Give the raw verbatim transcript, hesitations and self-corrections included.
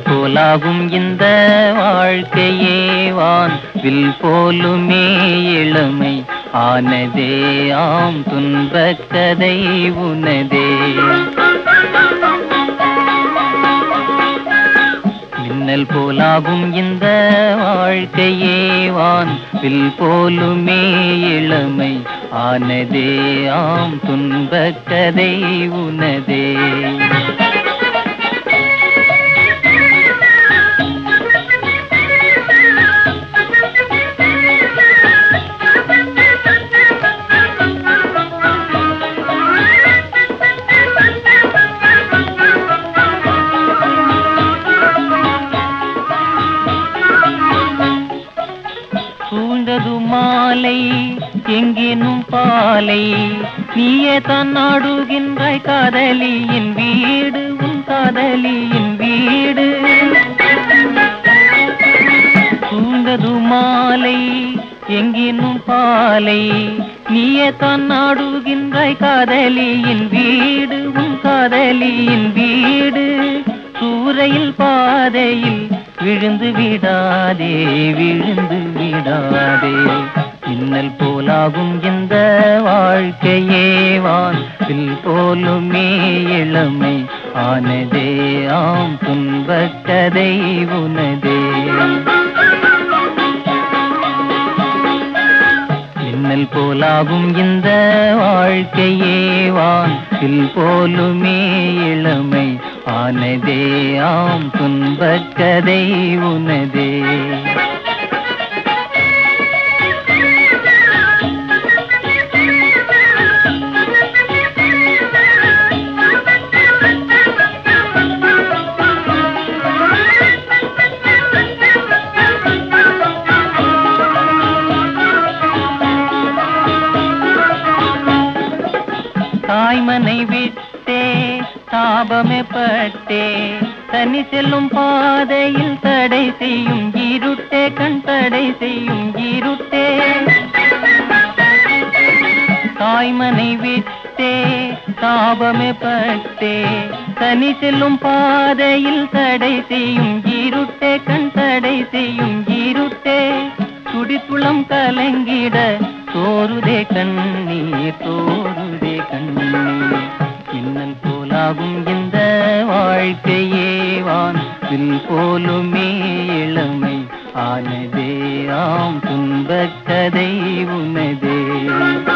போலாகும் இந்த வாழ்க்கையே வான் வில் போலுமே இளமை ஆனதே ஆம் துன்பக் கதை உனதே. மின்னல் போலாகும் இந்த வாழ்க்கையே வான் வில் போலுமே இளமை ஆனதே ஆம் துன்பக் கதை உனதே. சூழ்ந்தது மாலை எங்கேனும் பாலை நீயே தான் நாடுகின்றாய் காதலியின் வீடு உன் காதலியின் வீடு. சூழ்ந்தது மாலை எங்கேனும் பாலை நீயே தான் நாடுகின்றாய் காதலியின் வீடு உன் காதலியின் வீடு. சூறையில் பாதையில் விழுந்து விடாதே விழுந்து விடாதே. மின்னல் போலாகும் இந்த வாழ்க்கையே வான் வில் போலுமே இளமை ஆனதே ஆம் துன்பக் கதை உனதே. மின்னல் போலாகும் இந்த வாழ்க்கையே வான் வில் போலுமே இளமை ஆனதே ஆம் துன்பக் கதை உனதே. தாய்மனை விட்டே தாபமே பட்டே தனி செல்லும் பாதையில் தடை செய்யும் இருட்டே கண் தடை செய்யும் இருட்டே. தாய்மனை விட்டே தாபமே பட்டே தனி செல்லும் பாதையில் தடை செய்யும் இருட்டே கண் தடை செய்யும் இருட்டே. துடிப்புளம் கலங்கிட தோருதே கண்ணீர் தோருதே கண்ணீர். மின்னல் போலாகும் இந்த வாழ்க்கையே வான் வில் போலுமே இளமை ஆனதே ஆம் துன்பக் கதை உனதே.